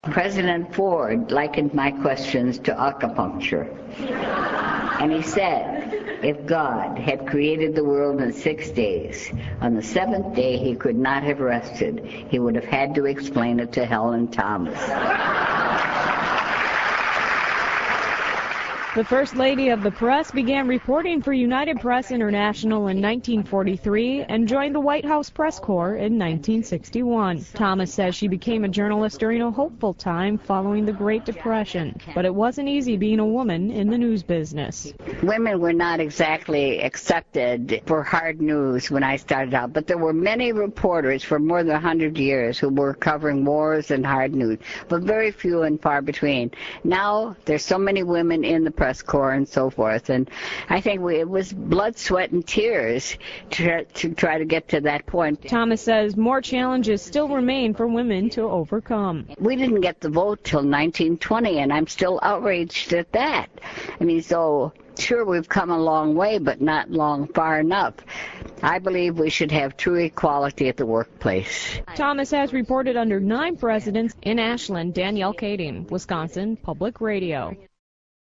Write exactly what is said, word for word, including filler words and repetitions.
President Ford likened my questions to acupuncture. And he said, if God had created the world in six days, on the seventh day he could not have rested. He would have had to explain it to Helen Thomas. The First Lady of the Press began reporting for United Press International in nineteen forty-three and joined the White House Press Corps in nineteen sixty-one. Thomas says she became a journalist during a hopeful time following the Great Depression, but it wasn't easy being a woman in the news business. Women were not exactly accepted for hard news when I started out, but there were many reporters for more than one hundred years who were covering wars and hard news, but very few and far between. Now there's so many women in the press corps and so forth, and I think we, it was blood, sweat, and tears to, to try to get to that point. Thomas says more challenges still remain for women to overcome. We didn't get the vote till nineteen twenty, and I'm still outraged at that. I mean, so sure, we've come a long way, but not long far enough. I believe we should have true equality at the workplace. Thomas has reported under nine presidents. In Ashland, Danielle Kading, Wisconsin Public Radio.